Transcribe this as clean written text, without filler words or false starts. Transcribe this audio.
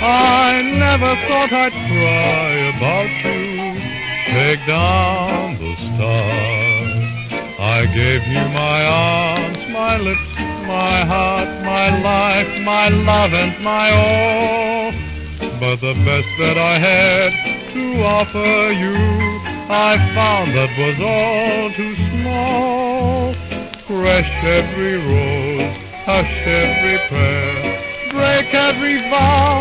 I never thought I'd cry about you. Take down the stars. I gave you my arms, my lips, my heart, my life, my love and my all. But the best that I had to offer you, I found that was all too small. Crush every rose, hush every prayer, break every vow.